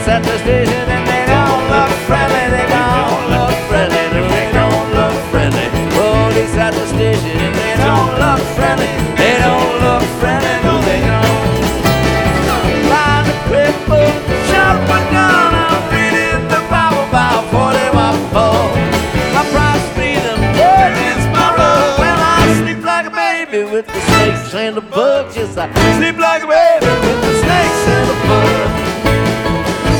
at the station and they don't look friendly, they don't look friendly, they don't look friendly. Police at the station and they don't look friendly, they don't look friendly, no they don't. Find a cripple, shot up a gun, I'm reading the Bible about 40 watt pole. I price freedom, Lord is my rug. Well, I sleep like a baby with the snakes and the bugs. Yes, I sleep like a baby with the snakes and the bugs.